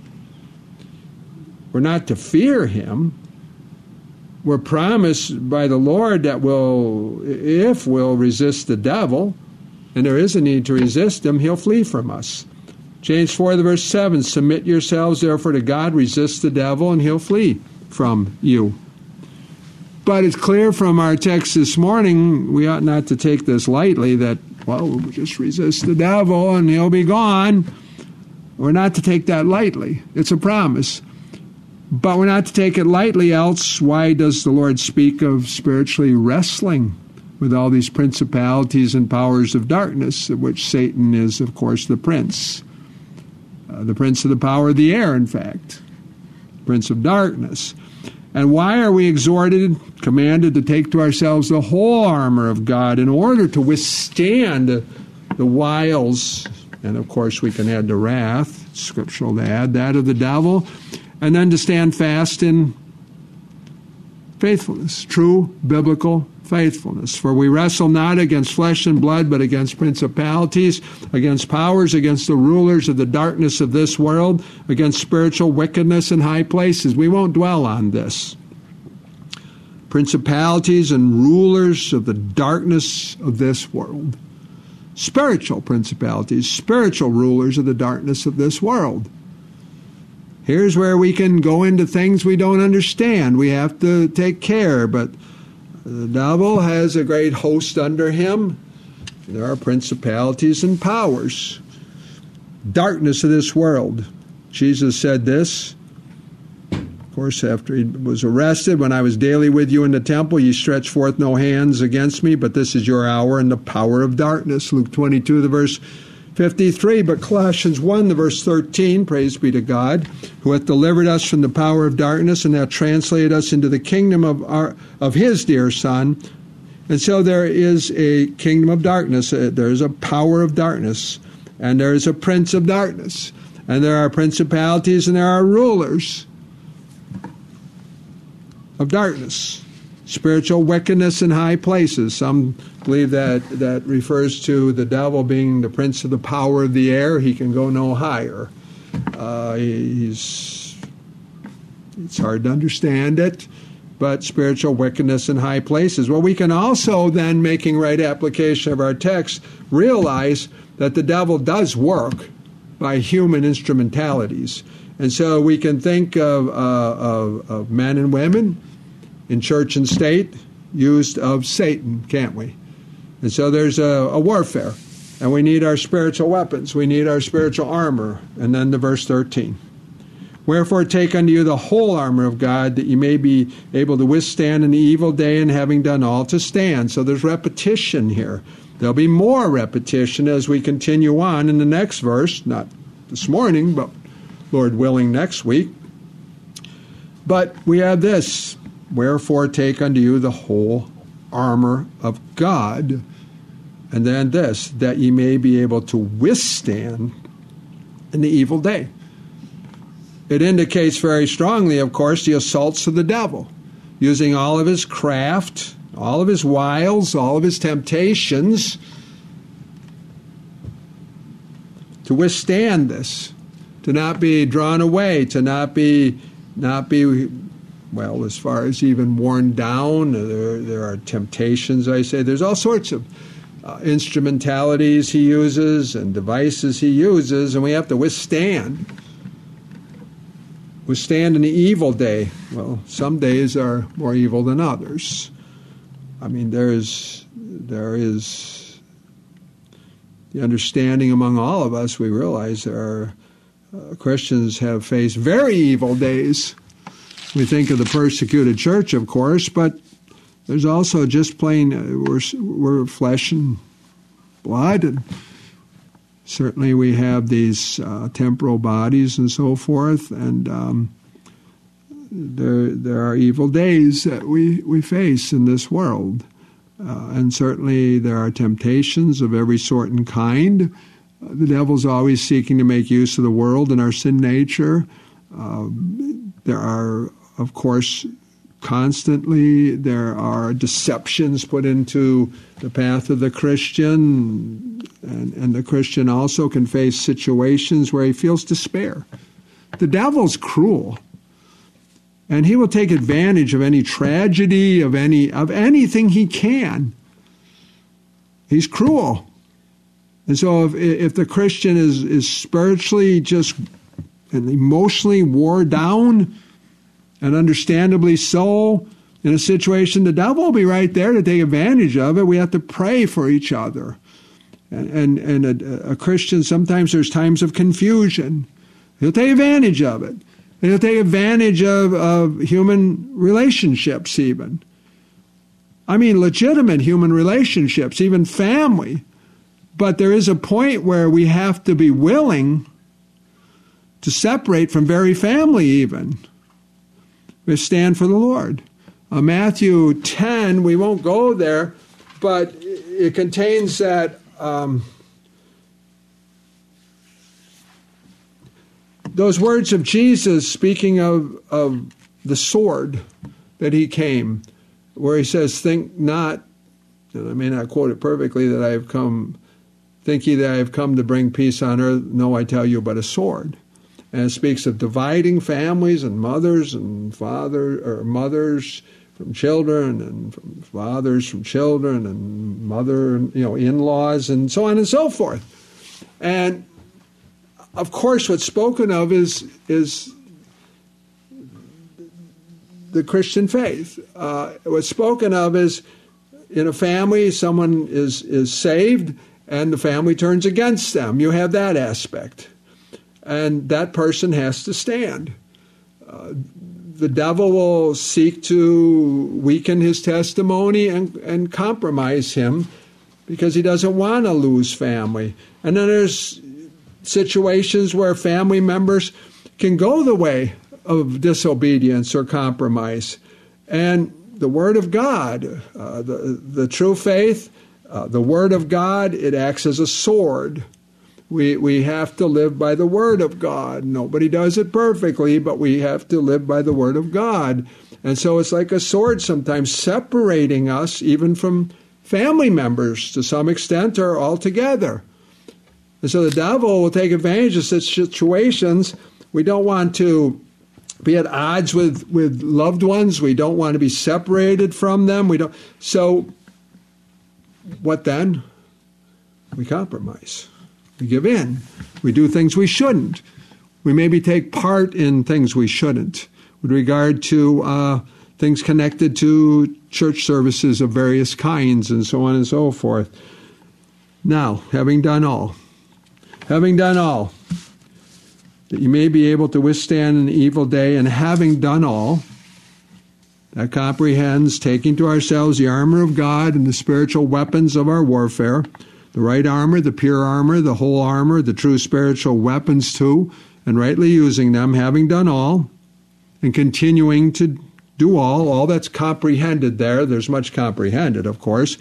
We're not to fear him. We're promised by the Lord that if we'll resist the devil, and there is a need to resist him, he'll flee from us. James 4, verse 7, submit yourselves therefore to God, resist the devil, and he'll flee from you. But it's clear from our text this morning, we ought not to take this lightly, that, we'll just resist the devil and he'll be gone. We're not to take that lightly. It's a promise. But we're not to take it lightly, else why does the Lord speak of spiritually wrestling with all these principalities and powers of darkness, of which Satan is, of course, the prince of the power of the air, in fact, prince of darkness. And why are we commanded to take to ourselves the whole armor of God in order to withstand the wiles, and of course we can add the wrath, scriptural to add that, of the devil, and then to stand fast in faithfulness, true biblical faithfulness. For we wrestle not against flesh and blood, but against principalities, against powers, against the rulers of the darkness of this world, against spiritual wickedness in high places. We won't dwell on this. Principalities and rulers of the darkness of this world. Spiritual principalities, spiritual rulers of the darkness of this world. Here's where we can go into things we don't understand. We have to take care, but the devil has a great host under him. There are principalities and powers. Darkness of this world. Jesus said this, of course, after he was arrested, when I was daily with you in the temple, ye stretched forth no hands against me, but this is your hour and the power of darkness. Luke 22, verse 53, but Colossians 1, verse 13, praise be to God, who hath delivered us from the power of darkness and hath translated us into the kingdom of his dear Son. And so there is a kingdom of darkness, there is a power of darkness, and there is a prince of darkness, and there are principalities and there are rulers of darkness. Spiritual wickedness in high places. Some believe that refers to the devil being the prince of the power of the air. He can go no higher. It's hard to understand it, but spiritual wickedness in high places. Well, we can also then, making right application of our text, realize that the devil does work by human instrumentalities. And so we can think of men and women in church and state used of Satan, can't we? And so there's a warfare, and we need our spiritual weapons. We need our spiritual armor. And then the verse 13. Wherefore take unto you the whole armor of God, that ye may be able to withstand in the evil day, and having done all to stand. So there's repetition here. There'll be more repetition as we continue on in the next verse, not this morning, but Lord willing next week. But we have this. Wherefore take unto you the whole armor of God, and then this, that ye may be able to withstand in the evil day. It indicates very strongly, of course, the assaults of the devil, using all of his craft, all of his wiles, all of his temptations to withstand this, to not be drawn away, to not be, well, as far as even worn down. There are temptations, I say. There's all sorts of instrumentalities he uses and devices he uses, and we have to withstand an evil day. Well, some days are more evil than others. I mean, there is the understanding among all of us. We realize there are Christians have faced very evil days. We think of the persecuted church, of course, but there's also just plain, we're flesh and blood, and certainly we have these temporal bodies and so forth, and there are evil days that we face in this world. And certainly there are temptations of every sort and kind. The devil's always seeking to make use of the world and our sin nature. There are, of course, constantly there are deceptions put into the path of the Christian, and the Christian also can face situations where he feels despair. The devil's cruel, and he will take advantage of any tragedy, of anything he can. He's cruel. And so if the Christian is spiritually just and emotionally wore down, and understandably so, in a situation, the devil will be right there to take advantage of it. We have to pray for each other. And a Christian, sometimes there's times of confusion. He'll take advantage of it. And he'll take advantage of human relationships even. I mean, legitimate human relationships, even family. But there is a point where we have to be willing to separate from very family even. We stand for the Lord. Matthew 10, we won't go there, but it contains that those words of Jesus speaking of the sword that he came, where he says, think not, and I may not quote it perfectly, think ye that I have come to bring peace on earth. No, I tell you, but a sword. And it speaks of dividing families and mothers and mothers from children and from fathers from children and in-laws and so on and so forth. And of course, what's spoken of is the Christian faith. What's spoken of is in a family, someone is saved and the family turns against them. You have that aspect. And that person has to stand. The devil will seek to weaken his testimony and compromise him because he doesn't want to lose family. And then there's situations where family members can go the way of disobedience or compromise. And the Word of God, the true faith, the Word of God, it acts as a sword. We have to live by the Word of God. Nobody does it perfectly, but we have to live by the Word of God. And so it's like a sword sometimes separating us even from family members to some extent or altogether. And so the devil will take advantage of such situations. We don't want to be at odds with loved ones. We don't want to be separated from them. So what then? We compromise. We give in. We do things we shouldn't. We maybe take part in things we shouldn't with regard to things connected to church services of various kinds and so on and so forth. Now, having done all, that you may be able to withstand an evil day, and having done all, that comprehends taking to ourselves the armor of God and the spiritual weapons of our warfare, the right armor, the pure armor, the whole armor, the true spiritual weapons too, and rightly using them, having done all, and continuing to do all that's comprehended there. There's much comprehended, of course.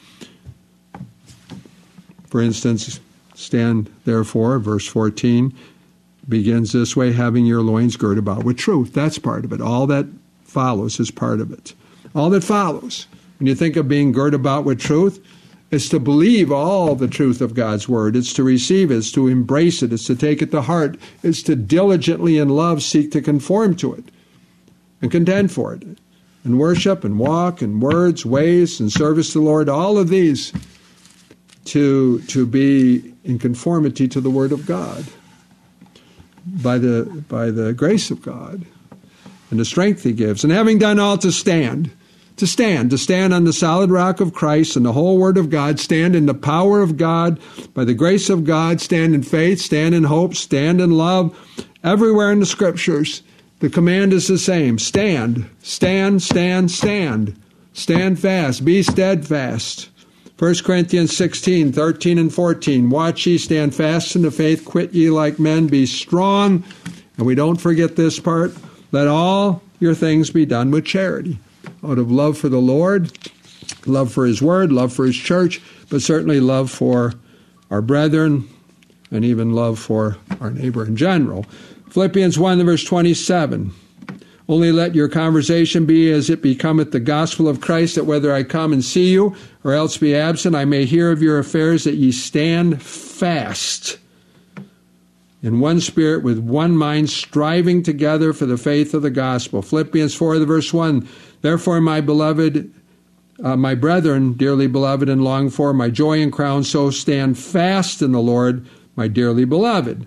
For instance, stand therefore, verse 14, begins this way, having your loins girt about with truth. That's part of it. All that follows is part of it. All that follows. When you think of being girt about with truth, It's to believe all the truth of God's word. It's to receive it. It's to embrace it. It's to take it to heart. It's to diligently in love seek to conform to it and contend for it. And worship and walk and words, ways, and service to the Lord. All of these to be in conformity to the word of God by the grace of God and the strength he gives. And having done all, to stand on the solid rock of Christ and the whole word of God, stand in the power of God, by the grace of God, stand in faith, stand in hope, stand in love. Everywhere in the scriptures, the command is the same. Stand, stand, stand, stand. Stand fast, be steadfast. 1 Corinthians 16, 13 and 14. Watch ye, stand fast in the faith, quit ye like men, be strong. And we don't forget this part. Let all your things be done with charity, out of love for the Lord, love for his word, love for his church, but certainly love for our brethren and even love for our neighbor in general. Philippians 1, verse 27. Only let your conversation be as it becometh the gospel of Christ, that whether I come and see you or else be absent, I may hear of your affairs, that ye stand fast in one spirit, with one mind, striving together for the faith of the gospel. Philippians 4, verse 1. Therefore, my beloved, my brethren, dearly beloved and longed for, my joy and crown, so stand fast in the Lord, my dearly beloved.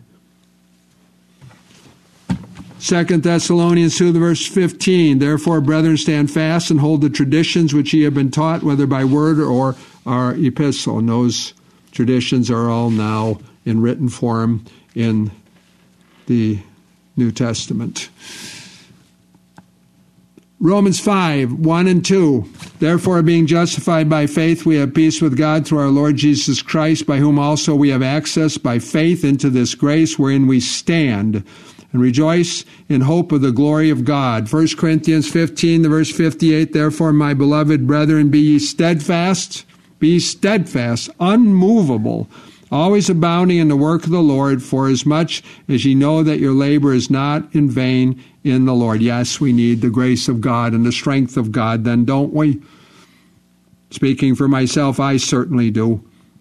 2 Thessalonians 2, verse 15. Therefore, brethren, stand fast and hold the traditions which ye have been taught, whether by word or our epistle. And those traditions are all now in written form in the New Testament. Romans 5, 1 and 2. Therefore, being justified by faith, we have peace with God through our Lord Jesus Christ, by whom also we have access by faith into this grace wherein we stand, and rejoice in hope of the glory of God. 1 Corinthians 15, verse 58. Therefore, my beloved brethren, be ye steadfast, unmovable, always abounding in the work of the Lord, for as much as ye know that your labor is not in vain in the Lord. Yes, we need the grace of God and the strength of God then, don't we? Speaking for myself, I certainly do.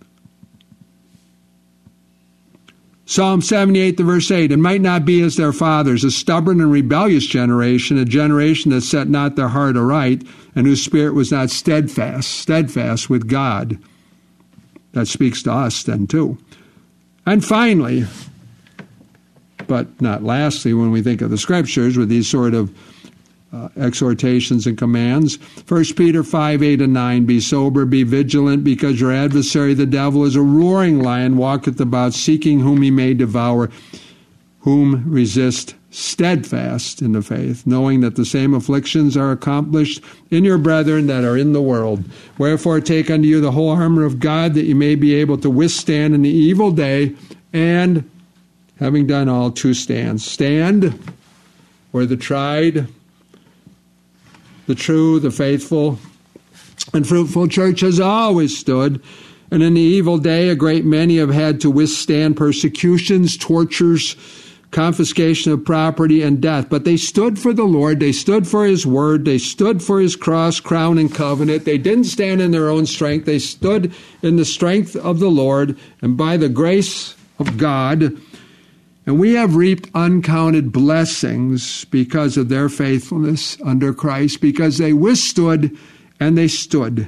Psalm 78, verse 8, and might not be as their fathers, a stubborn and rebellious generation, a generation that set not their heart aright, and whose spirit was not steadfast with God. That speaks to us then too. And finally, but not lastly, when we think of the scriptures with these sort of exhortations and commands, 1 Peter 5, 8 and 9, be sober, be vigilant, because your adversary the devil is a roaring lion, walketh about, seeking whom he may devour, whom resist steadfast in the faith, knowing that the same afflictions are accomplished in your brethren that are in the world. Wherefore take unto you the whole armor of God, that you may be able to withstand in the evil day, and having done all, to stand. Stand where the tried, the true, the faithful, and fruitful church has always stood. And in the evil day, a great many have had to withstand persecutions, tortures, confiscation of property, and death. But they stood for the Lord. They stood for his word. They stood for his cross, crown, and covenant. They didn't stand in their own strength. They stood in the strength of the Lord and by the grace of God. And we have reaped uncounted blessings because of their faithfulness under Christ, because they withstood and they stood.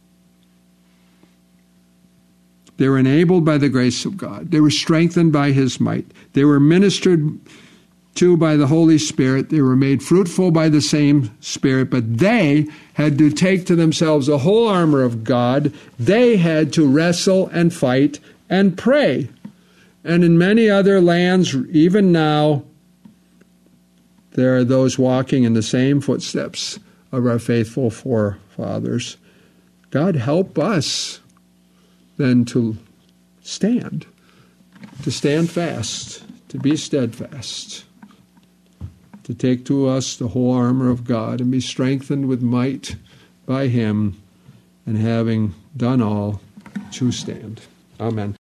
They were enabled by the grace of God. They were strengthened by his might. They were ministered to by the Holy Spirit. They were made fruitful by the same Spirit, but they had to take to themselves the whole armor of God. They had to wrestle and fight and pray. And in many other lands, even now, there are those walking in the same footsteps of our faithful forefathers. God help us then to stand fast, to be steadfast, to take to us the whole armor of God and be strengthened with might by him, and having done all, to stand. Amen.